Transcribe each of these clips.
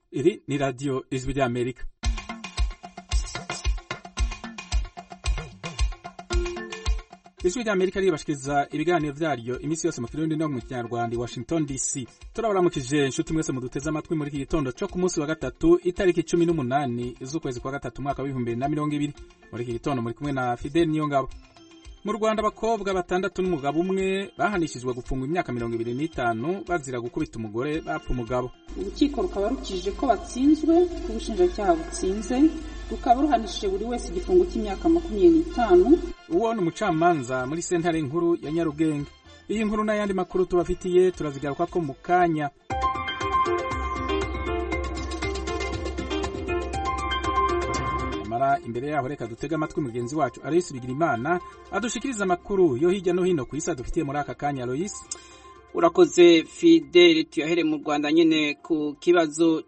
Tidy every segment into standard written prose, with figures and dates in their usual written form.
Iri ni radio Ijwi ry'Amerika. Ijwi ry'Amerika ribashikiriza ibiganiro vyaryo imisi yose mu Kirundi no mu Kinyarwanda i Washington DC. Turabaramukije inshuti mwese muduteze amatwi muri iki gitondo cyo ku munsi wa gatatu itariki 18 z'ukwezi kwa gatatu mwaka wa 2020. Muri iki gitondo muri kumwe na Fidel Niyongabo. Mu Rwanda abakobwa batandatu n'umugabo umwe bahanishijwe gufungwa imyaka 25 bazira gukubita umugore bapfa umugabo. Urukiko rukaba rukijije ko batsinzwe ku bushinjacyaha butsinze rukaba ruhanishije buri wese igifungo cy'imyaka 25. Uwo ni umucamanza muri sentare nkuru ya Nyarugenge. Iyi nkuru n'ayandi makuru tubafitiye turazigaruka ko mu kanya. Imbere yaho reka dutega amatwi mugenzi wacu Alois Bigirimana adushikiriza amakuru yo hirya no hino ku isi dufitiye muri aka kanya. Alois, urakoze Fidel. Tuyahere mu Rwanda nyene ku kibazo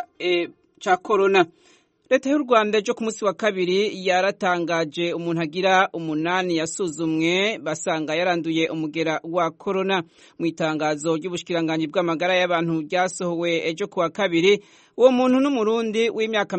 ca corona. Leta y'u Rwanda ejo ku munsi wa kabiri yaratangaje umuntu agira 8 yasuzumwe basanga yaranduye umugera wa corona. Mu itangazo ry'ubushikiranganje bw'amagara y'abantu ryasohowe ejo ku wa kabiri, uwo muntu n'umurundi w'imyaka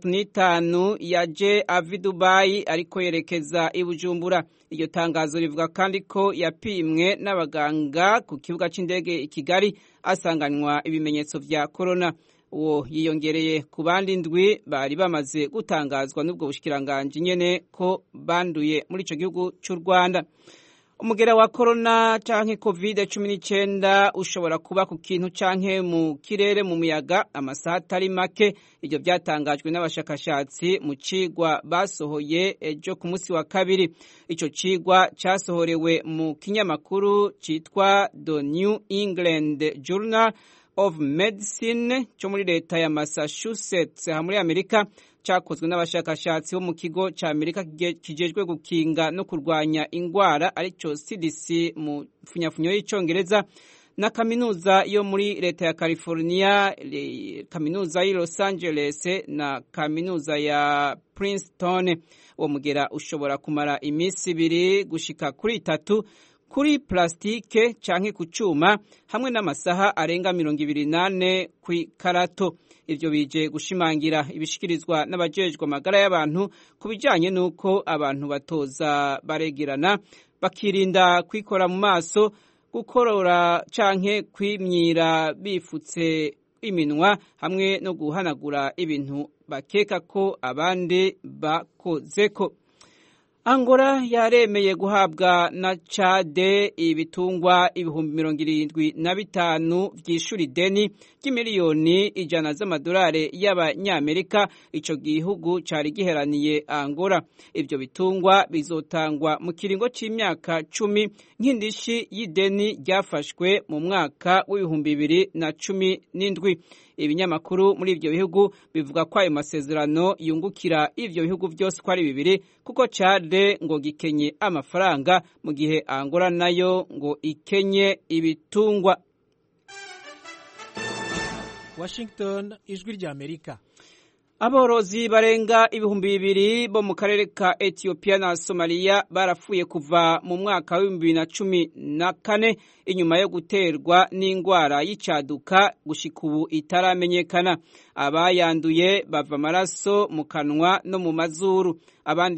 35 yaje ava Dubai ariko yerekeza i Bujumbura. Iryo tangazo rivuga kandi ko yapimwe n'abaganga ku kibuga c'indege i Kigali asanganywa ibimenyetso vya corona. Uwo yiyongereye ku bandi ndwi bari bamaze gutangazwa n'ubwo bushikiranganje nyene ko banduye muri ico gihugu c'u Rwanda. Umugera wa corona canke COVID-19 ushobora kuba ku kintu canke mu kirere mu muyaga amasaha atari make. Ivyo byatangajwe n'abashakashatsi mu cigwa basohoye ejo ku munsi wa kabiri. Ico cigwa casohorewe mu kinyamakuru citwa The New England Journal of Medicine cyo muri leta ya Massachusetts muri Amerika, cyakozwe n'abashakashatsi bo mu kigo ca Amerika kijejwe gukinga no kurwanya ingwara arico CDC mu funyafunyo y'icongereza na kaminuza yo muri leta ya California, kaminuza ya Los Angeles na kaminuza ya Princeton. Uwo mugera ushobora kumara imisi 2 gushika kuri 3 kuri plastike canke ku cuma hamwe n'amasaha arenga 28 kw'ikarato. Ivyo bije gushimangira ibishikirizwa n'abajejwe amagara y'abantu kubijanye nuko abantu batoza baregerana, bakirinda kwikora mu maso, gukorora canke kwimyira bifutse iminwa hamwe no guhanagura ibintu bakeka ko abandi bakozeko. Angola yaremeye guhabwa na Chade ibitungwa 75,000 vy'ishuri ideni ry'imiliyoni 100 z'amadolari y'abanyamerika ico gihugu cari giheraniye Angola. Ivyo bitungwa bizotangwa mu kiringo c'imyaka 10 nk'indishi y'ideni ryafashwe mu mwaka w'2017. Ibinyamakuru muri ivyo bihugu bivuga ko ayo masezerano yungukira ivyo bihugu byose ko ari bibiri, kuko Chade ngo gikenye amafaranga mu gihe Angola nayo ngo ikenye ibitungwa. Washington, Ijwi ry'Amerika. Aborozi barenga 2,000 bo mu karere ka Ethiopia na Somalia barafuye kuva mu mwaka wa 2014 inyuma yo guterwa n'ingwara y'icaduka gushika ubu itaramenyekana. Abayanduye bava amaraso mu kanwa no mu mazuru. Abandi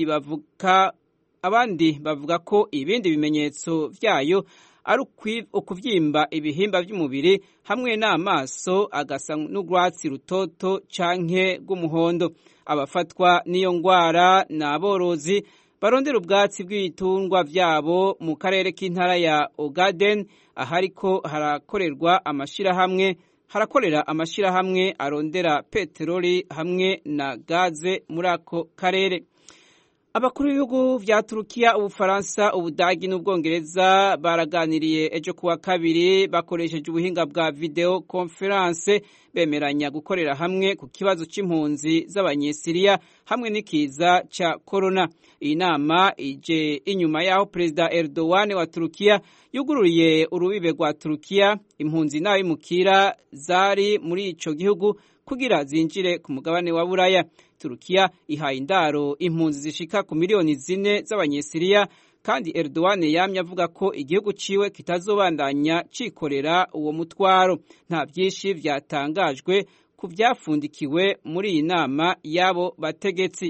bavuga ko ibindi bimenyetso vyayo ari ukuvyimba ibihimba vy'umubiri hamwe n'amaso agasa n'urwatsi rutoto canke rw'umuhondo. Abafatwa n'iyo ngwara n'aborozi barondera ubwatsi bw'ibitungwa vyabo mu karere k'intara ya Ogaden, ahariko harakorera amashirahamwe arondera peteroli hamwe na gaze muri ako karere. Abakuru b'ibihugu vya Turukiya, Ubufaransa, Ubudagi n'Ubwongereza baraganiriye ejo kuwa kabiri bakoresheje ubuhinga bwa video conference, bemeranya gukorera hamwe ku kibazo c'impunzi z'abanyesiriya hamwe n'ikiza ca corona. Iyi nama ije inyuma yaho Perezida Erdogan wa Turukiya yugururiye urubibe rwa Turukiya impunzi n'abimukira zari muri ico gihugu kugira zinjire ku mugabane wa Buraya. Turukiya ihaye indaro impunzi zishika ku miliyoni 4 z'abanyesiriya, kandi Erdogan yamye avuga ko igihugu ciwe kitazobandanya cikorera uwo mutwaro. Nta byinshi vyatangajwe ku byafundikiwe muri iyi nama y'abo bategetsi.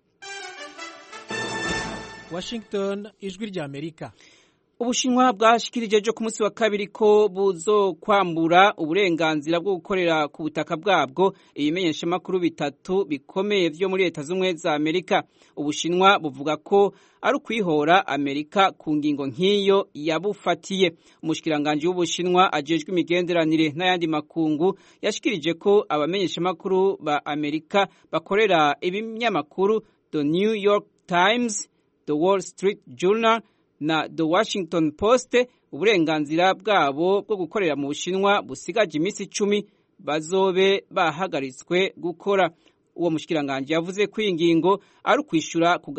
Washington, ijwi rya Amerika. Ubushinwa bwashikirije ejo ku munsi wa kabiri ko buzokwambura uburenganzira bwo gukorera ku butaka bwabwo ibimenyeshamakuru bitatu bikomeye vyo muri Leta z'Ubumwe za Amerika. Ubushinwa buvuga ko ari ukwihora Amerika ku ngingo nk'iyo yabufatiye. Umushikiranganje w'Ubushinwa ajejwe imigenderanire n'ayandi makungu yashikirije ko abamenyeshamakuru ba Amerika bakorera ibinyamakuru The New York Times, The Wall Street Journal na The Washington Post uburenganzira bwabo bwo gukorera mu Bushinwa busigaje iminsi 10 bazobe bahagaritswe gukora. Uwo mushikiranganje yavuze ko ingingo ari kwishura ku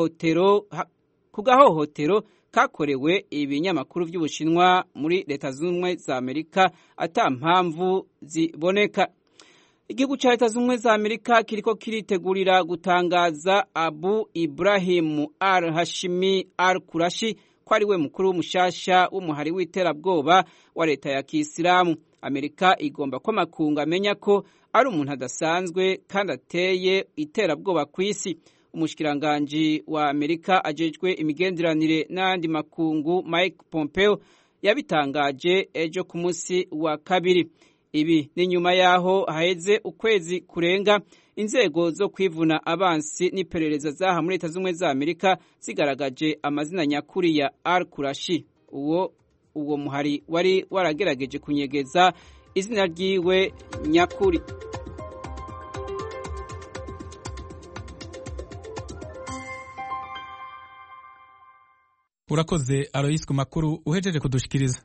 gahohotero kakorewe ibinyamakuru by'Ubushinwa muri Leta z'Ubumwe za Amerika ata mpamvu ziboneka. Igihugu ca Leta z'Ubumwe za Amerika kiriko kiritegurira gutangaza Abu Ibrahim al-Hashimi al-Qurashi ko ari we mukuru w'umushasha w'umuhari w'iterabwoba wa Leta ya Kisilamu. Amerika igomba ko makungu amenya ko ari umuntu adasanzwe kandi ateye iterabwoba ku isi. Umushikiranganje wa Amerika ajejwe imigenderanire n'andi makungu Mike Pompeo yabitangaje ejo ku munsi wa kabiri. Ibi ni nyuma yaho haheze ukwezi kurenga inzego zo kwivuna abansi n'iperereza zaha muri Leta z'Ubumwe za Amerika zigaragaje amazina nyakuri ya al-Qurashi. Uwo muhari wari waragerageje kunyegeza izina ryiwe nyakuri. Urakoze Alois ku makuru uhejeje kudushikiriza.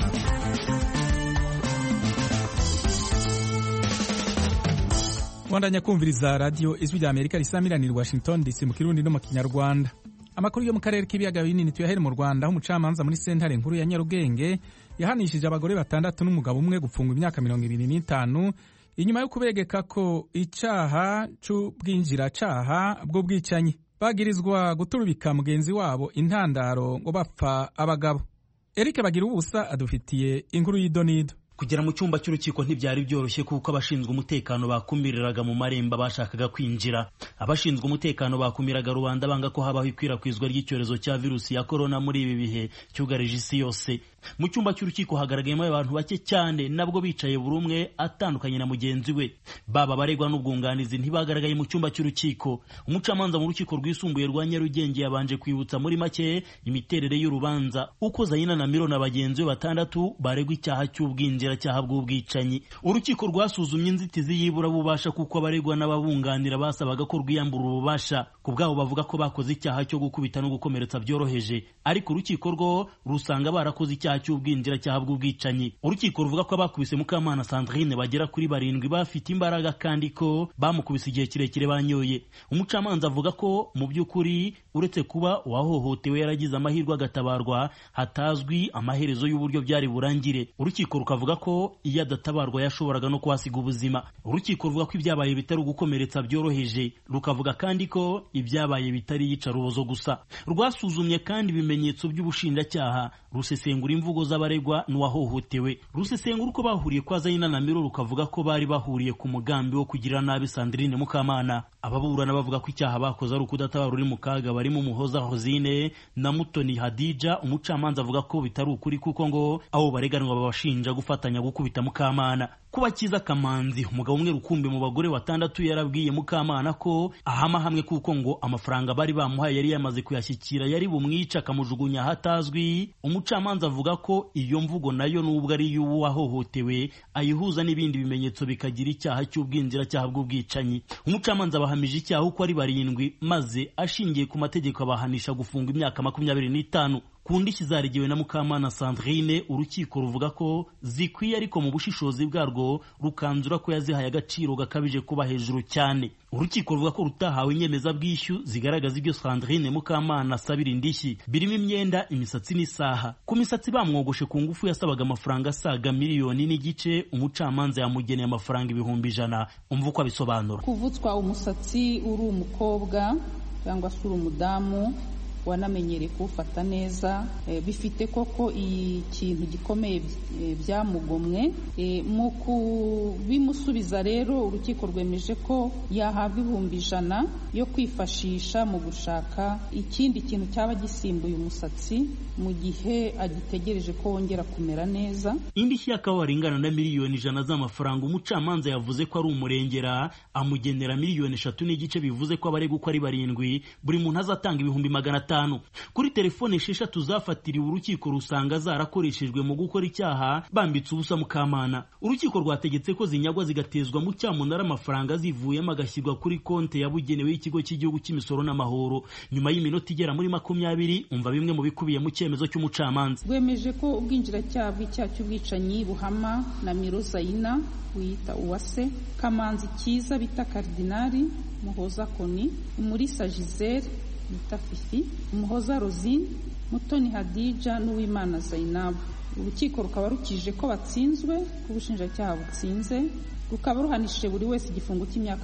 Wandanya kumviriza radio Ijwi rya Amerika risamiranira Washington DC mu Kirundi no mu Kinyarwanda. Amakuru yo mu karere k'ibiyaga binini tuyahere mu Rwanda aho umucamanza muri sentare nkuru ya Nyarugenge yahanishije abagore 6 n'umugabo umwe gupfungwa imyaka 25 inyuma yo kubegeka ko icaha c'ubwinjiracaha bwo bwicanyi bagirizwa guturubika mugenzi wabo intandaro ngo bapfa abagabo. Eric Bagira ubusa adufitiye inkuru y'idonido. Kugera mu cyumba cy'urukiko ntibyari byoroshye kuko abashinzwe umutekano bakumiriraga mu maremba bashakaga kwinjira. Abashinzwe umutekano bakumiraga rubanda banga ko habaho ikwirakwizwa ry'icyorezo cya virusi ya corona muri ibi bihe cyugarije isi yose. Mu cyumba cy'urukiko hagaragayemo abantu bake cyane nabwo bicaye buri umwe atandukanye na mugenzi we. Baba baregwa n'ubwunganizi ntibagaragaye mu cyumba cy'urukiko. Umucamanza mu rukiko rwisumbuye rwa Nyarugenge yabanje kwibutsa muri make imiterere y'urubanza uko Zayina na Miro na bagenzi be 6 baregwa icyaha cy'ubwinjiracaha bw'ubwicanyi. Urukiko rwasuzumye inzitizi y'ibura bubasha kuko abaregwa n'ababunganira basabaga ko rwiyambura ububasha ku bwabo bavuga ko bakoze icyaha cyo gukubita no gukomeretsa byoroheje, ariko urukiko rwo rusanga barakoze icyaha cy'ubwinjiracaha bw'ubwicanyi. Urukiko ruvuga ko abakubise Mukamana Sandrine bagera kuri 7 bafite imbaraga kandi ko bamukubise igihe kirekire banyoye. Umucamanza avuga ko mu by'ukuri uretse kuba uwahohotewe yaragize amahirwe agatabarwa hatazwi amaherezo y'uburyo byari burangire. Urukiko rukavuga ko iyo adatabarwa yashoboraga no kuhasiga ubuzima. Urukiko ruvuga ko ibyabaye bitari gukomeretsa byoroheje, rukavuga kandi ko ibyabaye bitari yicarubozo gusa. Rwasuzumye kandi ibimenyetso by'ubushinjacyaha, rusesengura imvugo z'abaregwa n'uwahohotewe, rusesengura uko bahuriye kwa Zayina na Miro, rukavuga ko bari bahuriye ku mugambi wo kugira nabi Sandrine Mukamana. Ababurana bavuga ko icyaha bakoze ari ukudatabara uri mu kaga barimo Muhoza Hozine na Mutoni Hadija. Umucamanza avuga ko bitari ukuri kuko ngo abo bareganwa babashinja gufatanya gukubita Mukamana. Kuba Kiza Kamanzi, umugabo umwe rukumbi mu bagore 6, yarabwiye Mukamana ko ahama hamwe kuko ngo amafaranga bari bamuhaye yari yamaze kuyashyikira yari bumwica akamujugunya hatazwi. Umucamanza avuga ko iyo mvugo nayo nubwo ari y'uwahohotewe ayihuza n'ibindi bimenyetso bikagira icyaha cy'ubwinjiracaha bw'ubwicanyi. Umucamanza abahamije icyaha uko ari 7 maze ashingiye ku mategeko abahanisha gufunga imyaka 25. Kundi kizaregewe na Mukamana Sandrine urukiko ruvuga ko zikwiye, ariko mu bushishozi bwarwo rukanzura ko yazihaye agaciro gakabije kuba hejuru cyane. Urukiko ruvuga ko rutahawe inyemeza bwishyu zigaragaza ibyo Sandrine Mukamana asabira indishyi, birimo imyenda, imisatsi n'isaha. Ku misatsi bamwogoshe ku ngufu yasabaga amafaranga asaga 1.5 miliyoni. Umucamanza yamugeneye amafaranga 100,000. Umva uko abisobanura. Kuvutswa umusatsi uri umukobwa cyangwa se uri umudamu wanamenyereye kuwufata neza, bifite koko ikintu gikomeye byamugomwe. Mu kubimusubiza rero urukiko rwemeje ko yahabwa 100,000 yo kwifashisha mu gushaka ikindi kintu cyaba gisimbuye umusatsi mu gihe agitegereje ko wongera kumera neza. Indishyi y'akababaro ingana na miliyoni 100 z'amafaranga umucamanza yavuze ko ari umurengera, amugenera miliyoni 3 n'igice, bivuze ko abaregwa uko ari 7 buri muntu azatanga 500,000. Kuri telefone 6 zafatiriwe urukiko rusanga zarakoreshejwe mu gukora icyaha bambitse ubusa Mukamana. Urukiko rwategetse ko zinyagwa zigatezwa mu cyamunara amafaranga zivuyemo agashyirwa kuri konte yabugenewe y'ikigo cy'igihugu cy'imisoro n'amahoro. Nyuma y'iminota igera muri 20 umva bimwe mu bikubiye mu cyemezo cy'umucamanza. Rwemeje ko ubwinjiracyaha bw'icyaha cy'ubwicanyi buhama na Mirozayina wiyita Uwase, Kamanzi Kiza bita Kardinali, Muhoza Koni, Umulisa Giselle bita Fifi, Umuhoza Rosine, Mutoni Hadija n'Uwimana Zainab. Urukiko rukaba rukije ko batsinzwe ku bushinjacyaha butsinze, rukaba ruhanishije buri wese igifungo cy'imyaka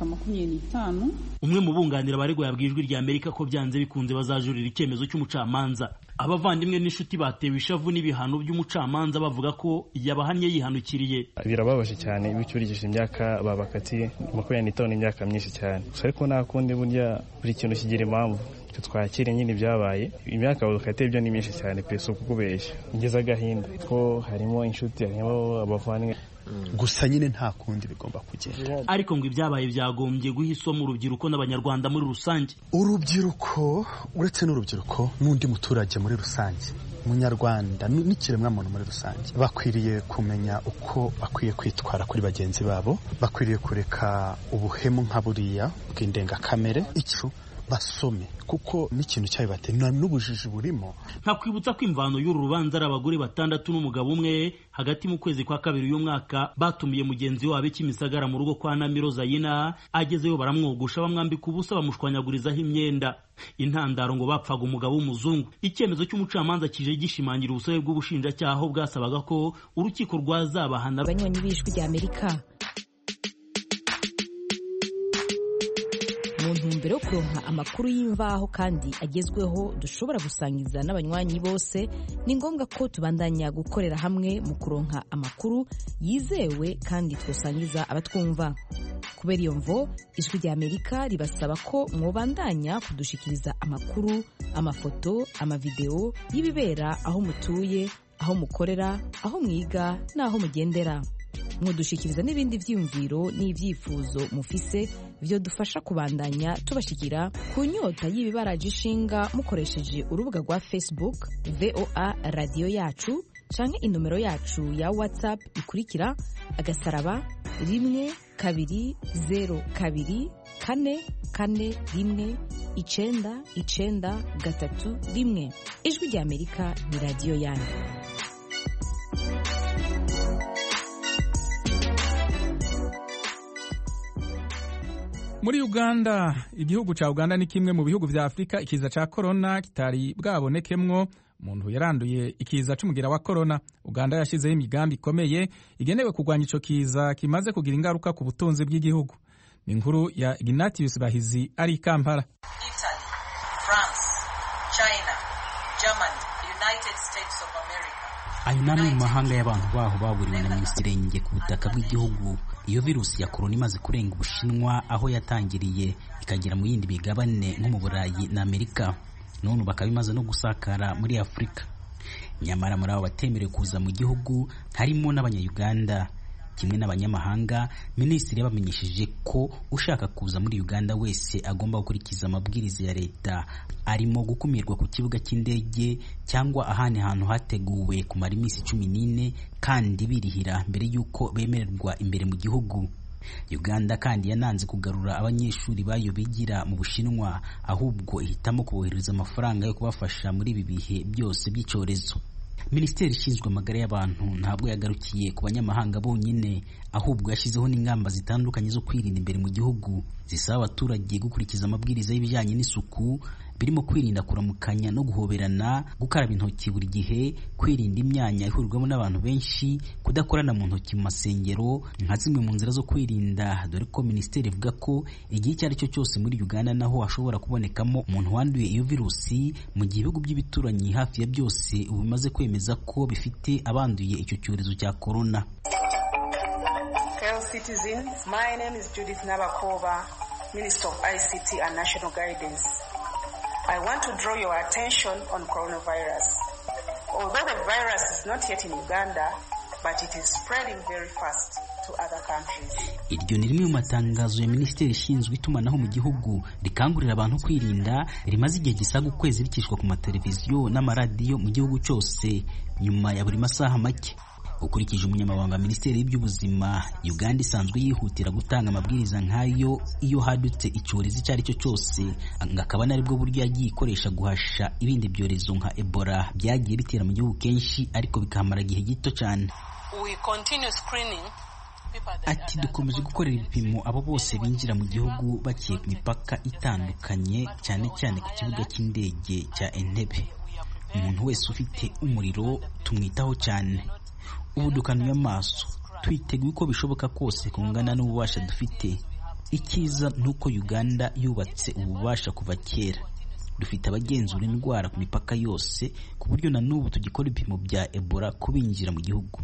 25. Umwe mu bunganira abaregwa yabwiye Ijwi rya Amerika ko byanze bikunze bazajurira icyemezo cy'umucamanza. Abavandimwe n'inshuti batewe ishavu n'ibihano by'umucamanza bavuga ko yabahanye yihanukiriye. Birababaje cyane ibicyurikije imyaka babakati 25 imyaka myinshi cyane. Ariko nta kundi burya buri kintu kigira impamvu. Twakire nyine byabaye imyaka bakateye byo ni myinshi cyane peso kukubeshya. Ngeze agahinda ko harimo inshuti, harimo abavandimwe, gusa nyine nta kundi bigomba kugenda. Ariko ngo ibyabaye byagombye guhiswa mu rubyiruko n'abanyarwanda muri rusange. Urubyiruko uretse n'urubyiruko n'undi muturage muri rusange, umunyarwanda n'ikiremwa muntu muri rusange bakwiriye kumenya uko bakwiye kwitwara kuri bagenzi babo, bakwiriye kureka ubuhemu nka buriya bw'indengakamere, icyo basome kuko n'ikintu cyabibatera n'ubujiji burimo. Ntakwibutsa ko imvano y'uru rubanza ari abagore 6 n'umugabo umwe hagati mu kwezi kwa 2 uyu mwaka batumiye mugenzi wabo Kimisagara mu rugo kwa Mirozayina, agezeyo baramwogosha bamwambika ubusa bamushwanyagurizaho imyenda. Intandaro ngo bapfaga umugabo w'umuzungu. Icyemezo cy'umucamanza kije gishimangira ubusabe bw'ubushinjacyaha aho bwasabaga ko urukiko rwazabahana. Abanywanyi b'Ijwi rya Amerika, mu ntumbero yo kuronka amakuru y'imvaho kandi agezweho dushobora gusangiza n'abanywanyi bose, ni ngombwa ko tubandanya gukorera hamwe mu kuronka amakuru yizewe kandi twosangiza abatwumva. Kubera iyo mvo, Ijwi rya Amerika ribasaba ko mwobandanya kudushikiriza amakuru, amafoto, amavideo y'ibibera aho mutuye, aho mukorera, aho mwiga n'aho mugendera. Mwodushikiriza n'ibindi vyiyumviro n'ivyifuzo mufise byo dufasha kubandanya tubashikira ku nyota y'ibibaraje ishinga mukoresheje urubuga rwa Facebook VOA Radio Yacu canke inomero yacu ya WhatsApp ikurikira *12024419931. Ijwi rya Amerika ni radio yanyu. Muri Uganda, igihugu ca Uganda ni kimwe mu bihugu vya Afrika ikiza ca corona kitari bwabonekemwo umuntu yaranduye ikiza c'umugira wa corona. Uganda yashizeho imigambi ikomeye igenewe kurwanya ico kiza kimaze kugira ingaruka ku butunzi bw'igihugu. Ni inkuru ya Ignatius Bahizi ari Kampala. Italy, France, China, Germany, United States of America. Ayo namwe mu mahanga y'abantu baho baburiwe na misirenge ku butaka bw'igihugu. Iyo virusi ya corona imaze kurenga Ubushinwa aho yatangiriye ikagera mu yindi migabane nko mu Burayi na Amerika, none bakaba imaze no gusakara muri Afrika. Nyamara muri abo batemerewe kuza mu gihugu harimo n'abanyayuganda. Kimwe n'abanyamahanga, minisitiri yabamenyesheje ko ushaka kuza muri Uganda wese agomba gukurikiza amabwiriza ya leta, arimo gukumirwa ku kibuga cy'indege cyangwa ahandi hantu hateguwe kumara iminsi 14 kandi birihira mbere y'uko bemererwa imbere mu gihugu. Uganda kandi yananze kugarura abanyeshuri bayo bigira mu Bushinwa, ahubwo ihitamo kubohereza amafaranga yo kubafasha muri ibi bihe byose by'icyorezo. Minisiteri ishinzwe amagara y'abantu ntabwo yagarukiye ku banyamahanga bonyine, ahubwo yashyizeho n'ingamba zitandukanye zo kwirinda imbere mu gihugu zisaba abaturage gukurikiza amabwiriza y'ibijyanye n'isuku, birimo kwirinda kuramukanya no guhoberana, gukaraba intoki buri gihe, kwirinda imyanya ihurirwamo n'abantu benshi, kudakorana mu ntoki mu masengero nka zimwe mu nzira zo kwirinda, dore ko minisiteri ivuga ko igihe icyo ari cyo cyose muri Uganda naho hashobora kubonekamo umuntu wanduye iyo virusi, mu gihe ibihugu by'ibituranyi hafi ya byose ubu bimaze kwemeza ko bifite abanduye icyo cyorezo cya corona. Fellow citizens, my name is Judith Nabakova, Minister of ICT and National Guidance. I want to draw your attention on coronavirus. Although the virus is not yet in Uganda, but it is spreading very fast to other countries. Iryo ni rimwe mu matangazo ya Minisiteri ishinzwe itumanaho mu gihugu rikangurira abantu kwirinda, rimaze igihe gisaga ukwezi rikishwa ku mateleviziyo n'amaradiyo mu gihugu cyose nyuma ya buri masaha make. Ukurikije umunyamabanga wa Minisiteri y'Ubuzima, Uganda isanzwe yihutira gutanga amabwiriza nk'ayo iyo hadutse icyorezo icyo ari cyo cyose, ngakaba naribwo buryo yagiye ikoresha guhasha ibindi byorezo nka Ebola byagiye bitera mu gihugu kenshi ariko bikamara igihe gito cyane. Ati dukomeje gukorera ibipimo abo bose binjira mu gihugu baciye ku mipaka itandukanye, cyane cyane ku kibuga cy'indege cya Entebbe. Umuntu wese ufite umuriro tumwitaho cyane. Ubu dukanuye amaso, twiteguye uko bishoboka kose kungana n'ububasha dufite. Icyiza nuko Uganda yubatse ububasha kuva kera. Dufite abagenzura indwara ku mipaka yose ku buryo na n'ubu tugikora ibipimo bya Ebola kubinjira mu gihugu.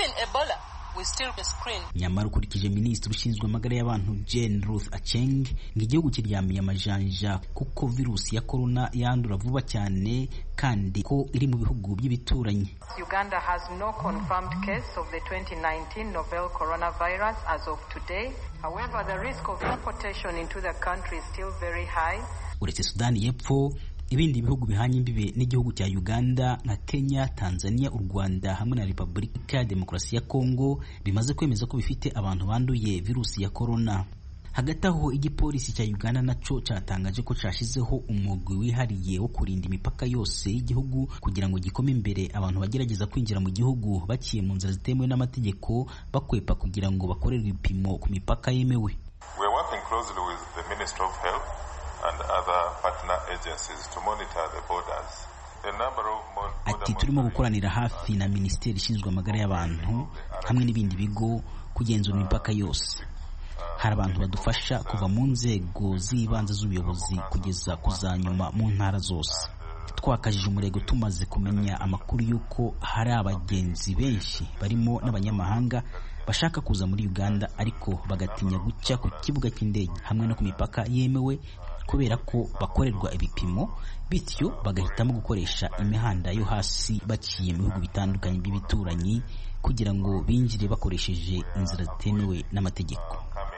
Nyamara ukurikije Minisitiri ushinzwe amagara y'abantu Jane Ruth Acheng, igihugu kiryamiye amajanja kuko virusi ya corona yandura vuba cyane kandi ko iri mu bihugu by'ibituranyi. Uganda has no confirmed case of the 2019 novel coronavirus as of today. However, the risk of importation into the country is still very high. Uretse Sudani y'Epfo, ibindi bihugu bihanye imbibe n'igihugu cya Uganda nka Kenya, Tanzania, u Rwanda hamwe na Repubulika ya Demokarasi ya Kongo bimaze kwemeza ko bifite abantu banduye virusi ya corona. Hagati aho igipolisi cya Uganda naco cyatangaje ko cyashizeho umugwi wihariye wo kurinda imipaka yose y'igihugu kugira ngo gikome imbere abantu bagerageza kwinjira mu gihugu baciye mu nzira zitemewe n'amategeko, bakwepa kugira ngo bakorerwe ibipimo ku mipaka yemewe. We are working closely with the Ministry of Health and other partner agencies to monitor the borders. Ati turimo gukoranira hafi na Minisiteri ishinzwe amagara y'abantu hamwe n'ibindi bigo kugenzura imipaka yose. Hari abantu badufasha kuva mu nzego z'ibanze z'ubuyobozi kugeza kuzanyuma mu ntara zose. Twakajije umurego tumaze kumenya amakuru y'uko hari abagenzi benshi barimo n'abanyamahanga bashaka kuza muri Uganda ariko bagatinya guca ku kibuga cy'indege hamwe no ku mipaka yemewe kubera ko bakorerwa ibipimo, bityo bagahitamo gukoresha imihanda yo hasi baciye mu bihugu bitandukanye by'ibituranyi kugira ngo binjire bakoresheje inzira zitemewe n'amategeko.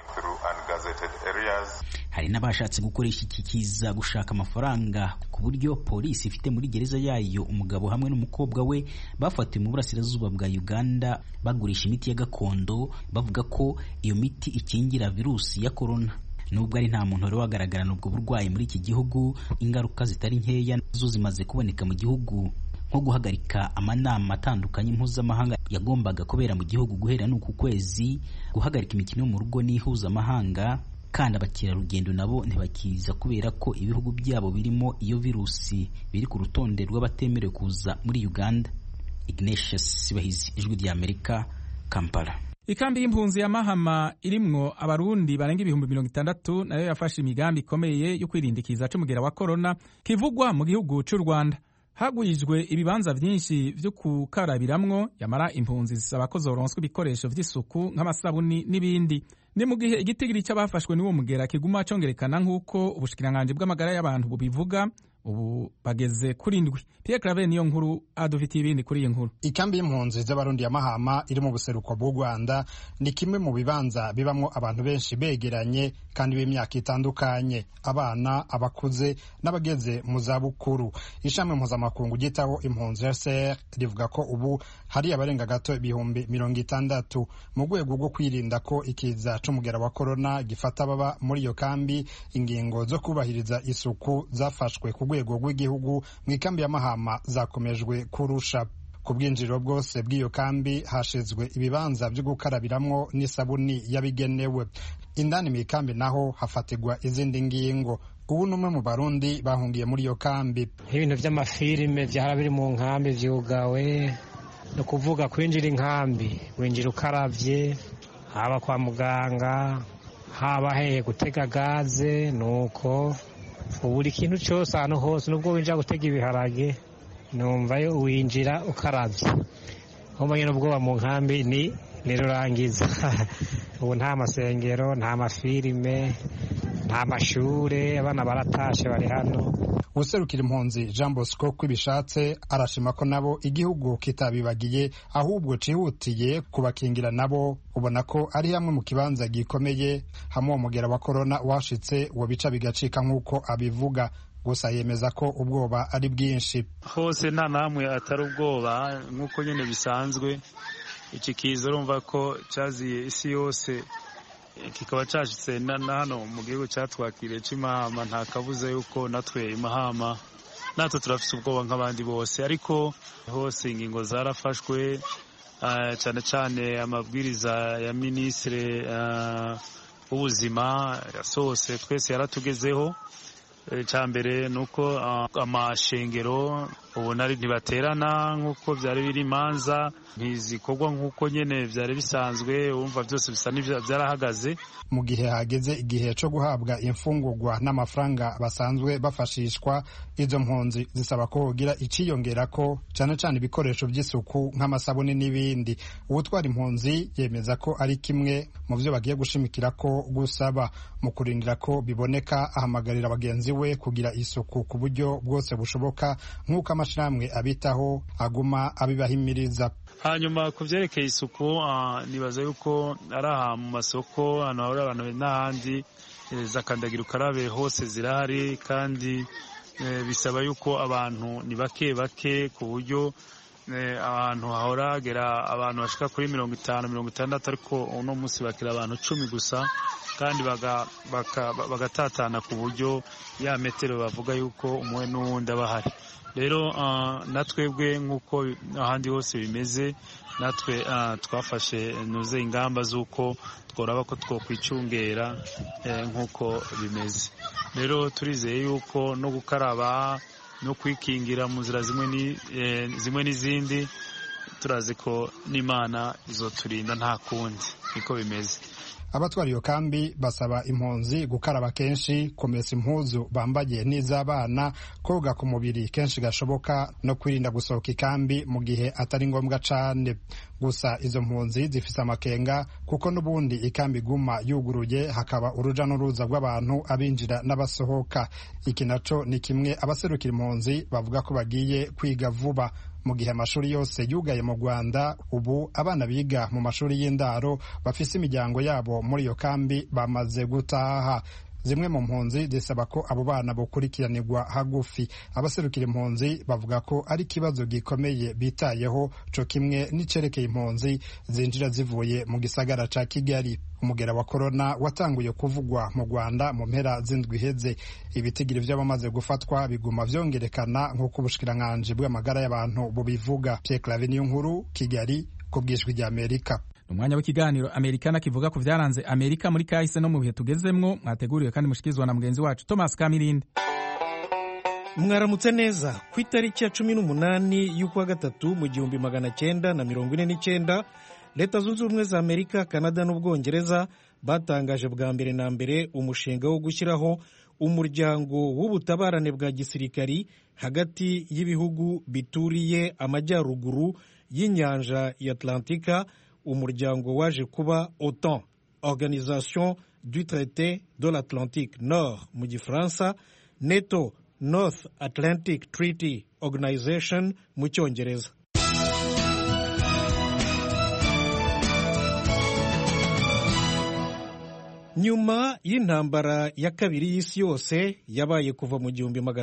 Hari n'abashatse gukoresha iki kiza gushaka amafaranga ku buryo polisi ifite muri gereza yayo umugabo hamwe n'umukobwa we bafatiwe mu burasirazuba bwa Uganda bagurisha imiti ya gakondo bavuga ko iyo miti ikingira virusi ya corona. Nubwo ari nta muntu wari wagaragarana ubwo burwayi muri iki gihugu, ingaruka zitari nkeya zo zimaze kuboneka mu gihugu, nko guhagarika amanama atandukanye mpuzamahanga yagombaga kubera mu gihugu guhera n'uku kwezi, guhagarika imikino mu rugo n'ihuzamahanga, kandi abakerarugendo nabo ntibakiza kubera ko ibihugu byabo birimo iyo virusi biri ku rutonde rw'abatemerewe kuza muri Uganda. Ignatius Sibahizi, Ijwi ry'Amerika, Kampala. Ikambi y'impunzi ya Mahama irimwo abarundi barenga 60,000 nayo yafashe imigambi ikomeye yo kwirindikiza c'umugera wa corona kivugwa mu gihugu c'u Rwanda. Hagwijwe ibibanza vyinshi vyo kukarabiramwo, yamara impunzi zisaba ko zoronswa ibikoresho vy'isuku nk'amasabuni n'ibindi. Ni mu gihe igitigiri c'abafashwe n'uwo mugera kiguma congerekana nk'uko ubushikiranganje bw'amagara y'abantu bubivuga, ubu bageze kuri 7. Pierre Claver niyo nkuru adufitiye ibindi kuri iyi nkuru. Ikambi y'impunzi z'abarundi ya Mahama iri mu buseruko bw'u Rwanda ni kimwe mu bibanza bibamwo abantu benshi begeranye kandi b'imyaka itandukanye, abana, abakuze n'abageze mu zabukuru. Ishami mpuzamakungu ryitaho impunzi RCR rivuga ko ubu hari abarenga gato 60,000 mu rwego rwo kwirinda ko ikiza c'umugera wa corona gifata baba muri iyo kambi. Ingingo zo kubahiriza isuku zafashwe ku rwego rw'igihugu mu ikambi ya Mahama zakomejwe kurusha. Ku bwinjiriro bwose bw'iyo kambi hashizwe ibibanza byo gukarabiramwo n'isabuni yabigenewe. Indani mu ikambi naho hafatirwa izindi ngingo ubu ni umwe mu barundi bahungiye muri iyo kambi. Ibintu vy'amafilime vyahora biri mu nkambi vyugawe, no kuvuga kwinjira inkambi winjira ukaravye, haba kwa muganga haba hehe gutega gaze, nuko buri kintu cyose ahantu hose nubwo winjira gutega ibiharage numvayo winjira ukaravye. Umanye n'ubwoba mu nkambi ni rurangiza. Ubu nta masengero, nta mafilime, nta mashure, abana baratashe bari hano. Userukira impunzi Jean Bosco kwibishatse arashima ko nabo igihugu kitabibagiye ahubwo cihutiye kubakingira nabo, ubona ko ari hamwe mu kibanza gikomeye hamwe umugera wa corona washitse wo bica bigacika nk'uko abivuga. Gusa yemeza ko ubwoba ari bwinshi. Hose nta namwe atari ubwoba nk'uko nyene bisanzwe. Iki kiza urumva ko cyaziye isi yose, kikaba cashitse na hano mu gihugu cyatwakiriye c'Imahama. Nta kabuza yuko natwe Imahama natwe turafise ubwoba nk'abandi bose, ariko hose ingingo zarafashwe, cyane cyane amabwiriza ya ministre w'ubuzima yasohose twese yaratugezeho. Cyambere nuko amashengero ubona ari ntibaterana nk'uko byari biri imanza, ntizikorwa nk'uko nyene byari bisanzwe, wumva byose bisa byarahagaze. Mu gihe hageze igihe cyo guhabwa imfungurwa n'amafaranga basanzwe bafashishwa, izo mpunzi zisaba ko hogira iciyongera ko cyane cyane ibikoresho by'isuku nk'amasabune n'ibindi. Uwutwara impunzi yemeza ko ari kimwe mu byo bagiye gushimikira ko gusaba. Mu kurindira ko biboneka, ahamagarira bagenzi we kugira isuku ku buryo bwose bushoboka nk'uko amashirahamwe abitaho aguma abibahimiriza. Hanyuma ku byerekeye isuku, nibaza yuko ari aha mu masoko, ahantu hahurira abantu n'ahandi, za kandagira ukarabe hose zirahari, kandi bisaba yuko abantu ni bake bake ku buryo ahantu hahora hagera abantu bashika kuri 50-60, ariko uno munsi bakira abantu 10 gusa, kandi bagatatana ku buryo ya metero bavuga yuko umwe n'uwundi aba ahari. Rero natwebwe nk'uko ahandi hose bimeze, natwe twafashe nuze ingamba z'uko tworaba ko twokwicungera nk'uko bimeze. Rero turizeye yuko no gukaraba no kwikingira mu nzira zimwe n'izindi, turazi ko n'Imana izoturinda nta kundi, niko bimeze. Abatwara iyo kambi basaba impunzi gukaraba kenshi, kumesa impuzu bambaye n'iz'abana, koga ku mubiri kenshi gashoboka, no kwirinda gusohoka ikambi mu gihe atari ngombwa cane. Gusa izo mpunzi zifise amakenga kuko n'ubundi ikambi guma yuguruye, hakaba uruja n'uruza rw'abantu abinjira n'abasohoka. Iki naco ni kimwe abaserukira impunzi bavuga ko bagiye kwiga vuba. Mu gihe amashuri yose yugaye mu Rwanda, ubu abana biga mu mashuri y'indaro bafise imiryango yabo muri iyo kambi bamaze gutaha. Zimwe mu mpunzi zisaba ko abo bana bokurikiranirwa hagufi. Abaserukira impunzi bavuga ko ari ikibazo gikomeye bitayeho, co kimwe n'icerekeye impunzi zinjira zivuye mu gisagara ca Kigali. Umugera wa corona watanguye kuvugwa mu Rwanda mu mpera z'indwi iheze. Ibitigiri vy'abamaze gufatwa biguma vyongerekana nk'uko ubushikiranganji bw'amagara y'abantu bubivuga. Pierre Claver Niyonkuru, Kigali, ku bw'ijwi rya Amerika. Umwanya w'ikiganiro Amerikana kivuga ku vyaranze Amerika muri kahise no mu bihe tugezemwo, mwateguriwe kandi mushikizwa na mugenzi wacu Thomas Kamirinde. Mwaramutse neza. Ku itariki ya 18 y'ukwa gatatu mu 1949, Leta Zunze Ubumwe za Amerika, Canada n'Ubwongereza batangaje bwa mbere na mbere umushinga wo gushyiraho umuryango w'ubutabarane bwa gisirikari hagati y'ibihugu bituriye amajyaruguru y'inyanja ya Atlantika, umuryango waje kuba OTAN, Organisation du Traité de l'Atlantique Nord mu Gifaransa, NATO, North Atlantic Treaty Organization mu Cyongereza. Nyuma y'intambara ya kabiri y'isi yose yabaye kuva mu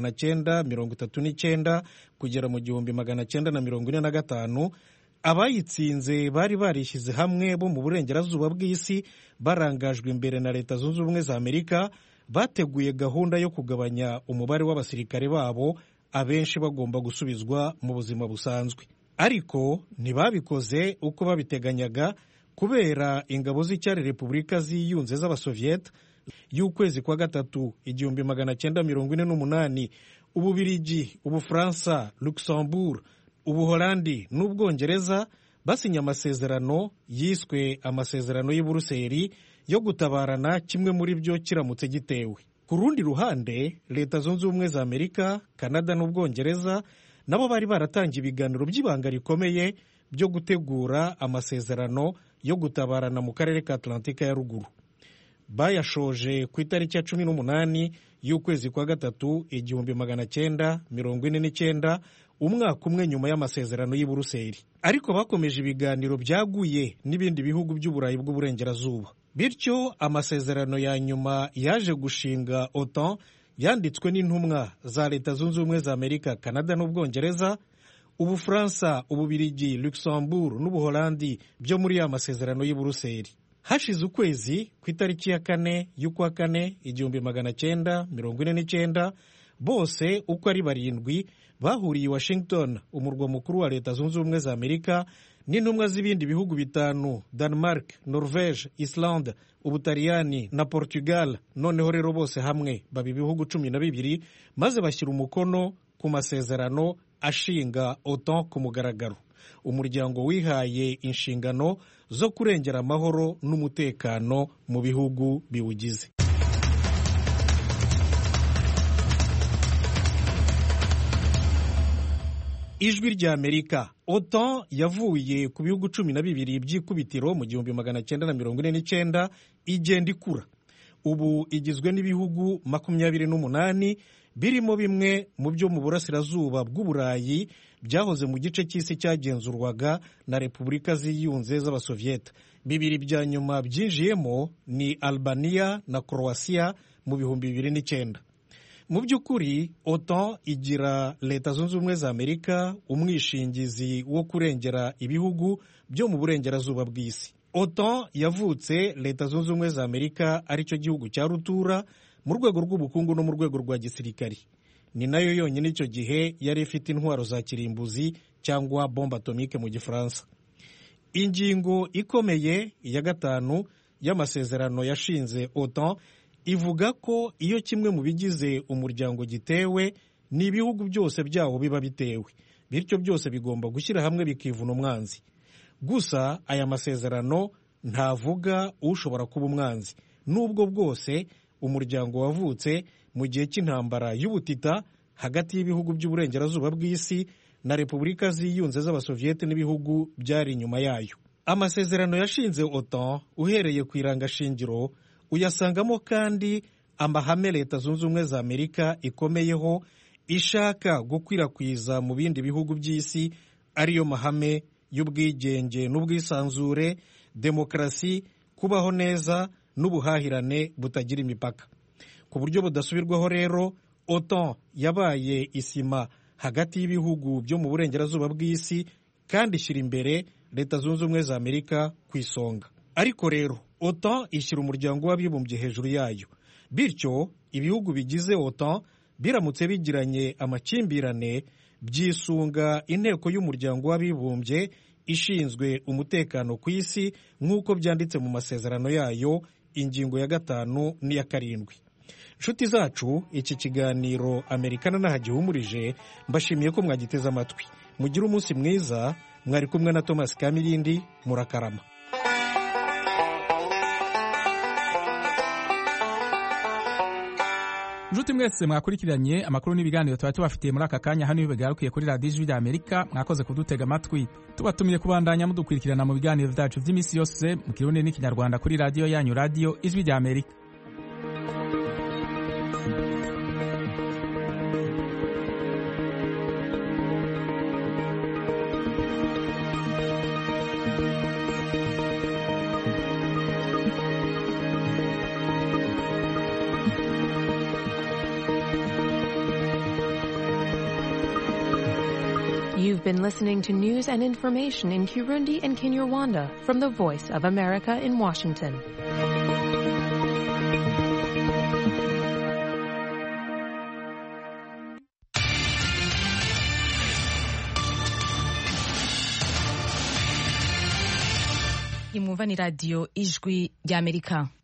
1939 kugera mu 1945, abayitsinze bari barishyize hamwe bo mu burengerazuba bw'isi, barangajwe imbere na Leta Zunze Ubumwe za Amerika, bateguye gahunda yo kugabanya umubare w'abasirikare babo, abenshi bagomba gusubizwa mu buzima busanzwe. Ariko ntibabikoze uko babiteganyaga, kubera ingabo z'icyari Repubulika ziyunze z'Abasoviet y'ukwezi kwa gatatu 1948 Ububirigi, Ubufaransa, Luxembourg, Ubuholandi n'Ubwongereza basinye amasezerano yiswe amasezerano y'i Buruseli yo gutabarana kimwe muri byo kiramutse gitewe. Ku rundi ruhande, Leta Zunze Ubumwe za Amerika, Kanada n'Ubwongereza nabo bari baratangiye ibiganiro by'ibanga rikomeye byo gutegura amasezerano yo gutabarana mu karere ka Atlantika ya ruguru. Bayashoje ku itariki ya 18 y'ukwezi kwa gatatu 1949, umwaka umwe nyuma y'amasezerano y'i Buruseli. Ariko bakomeje ibiganiro byaguye n'ibindi bihugu by'Uburayi bw'uburengerazuba. Bityo amasezerano ya nyuma yaje gushinga OTAN yanditswe n'intumwa za Leta Zunze Ubumwe za Amerika, Kanada n'Ubwongereza, Ubufaransa, Ububirigi, Luxembourg n'Ubuholandi byo muri ya masezerano y'i Buruseli. Hashize ukwezi ku itariki ya 4 y'ukwa 4 1949, bose uko ari barindwi bahuriye i Washington, umurwa mukuru wa Leta Zunze Ubumwe za Amerika, n'intumwa z'ibindi bihugu bitanu: Denmark, Norvege, Islande, Ubutaliyani na Portugal. Noneho rero bose hamwe baba ibihugu 12, maze bashyira umukono ku masezerano ashinga OTAN ku mugaragaro, umuryango wihaye inshingano zo kurengera amahoro n'umutekano mu bihugu biwugize. Ijwi rya Amerika. OTAN yavuye ku bihugu 12 by'ikubitiro mu 1949 igenda ikura. Ubu igizwe n'ibihugu 28 birimo bimwe mu byo mu burasirazuba bw'Uburayi byahoze mu gice cy'isi cyagenzurwaga na Repubulika ziyunze z'Abasoviyete. Bibiri bya nyuma byinjiyemo ni Albania na Croatia mu 2009. Mu by'ukuri OTAN igira Leta Zunze Ubumwe za Amerika umwishingizi wo kurengera ibihugu byo mu burengerazuba bw'isi. OTAN yavutse Leta Zunze Ubumwe za Amerika aricyo gihugu cya rutura mu rwego rw'ubukungu no mu rwego rwa gisirikari. Ni nayo yonyine icyo gihe yari ifite intwaro za kirimbuzi cyangwa bombe atomike mu Gifaransa. Ingingo ikomeye ya 5 y'amasezerano yashinze OTAN ivuga ko iyo kimwe mu bigize umuryango gitewe, ni ibihugu byose byawo biba bitewe, bityo byose bigomba gushyira hamwe bikivuna umwanzi. Gusa aya masezerano ntavuga ushobora kuba umwanzi, nubwo bwose umuryango wavutse mu gihe cy'intambara y'ubutita hagati y'ibihugu by'uburengerazuba bw'isi na Repubulika ziyunze z'Abasoviyete n'ibihugu byari inyuma yayo. Amasezerano yashinze OTAN uhereye ku irangashingiro uyasangamo kandi amahame Leta Zunze Ubumwe za Amerika ikomeyeho ishaka gukwirakwiza mu bindi bihugu by'isi, ariyo mahame y'ubwigenge n'ubwisanzure, demokarasi, kubaho neza n'ubuhahirane butagira imipaka. Ku buryo budasubirwaho rero, OTAN yabaye isima hagati y'ibihugu byo mu burengerazuba bw'isi kandi ishyira imbere Leta Zunze Ubumwe za Amerika ku isonga. Ariko rero OTAN ishyira umuryango w'abibumbye hejuru yayo, bityo ibihugu bigize OTAN biramutse bigiranye amakimbirane byisunga inteko y'umuryango w'abibumbye ishinzwe umutekano ku isi nk'uko byanditse mu masezerano yayo, ingingo ya 5 n'iya 7. Nshuti zacu, iki kiganiro Amerikana nahagihumurije, mbashimiye ko mwagiteze amatwi. Mugire umunsi mwiza. Mwari kumwe na Thomas Kamirindi. Murakarama. Njuti mwese mwakurikiranye amakuru n'ibiganiro tuba tubafitiye muri aka kanya hano bigarukiye kuri Radio Ijwi ry'Amerika. Mwakoze kudutega amatwi. Tubatumiye kubandanya mudukurikirana mu biganiro byacu by'imisi yose mu Kirundi n'Ikinyarwanda kuri radio yanyu, Radio Ijwi ry'Amerika. You've been listening to news and information in Kirundi and Kinyarwanda from the Voice of America in Washington. Imwumva ni Radio Ijwi ry'Amerika.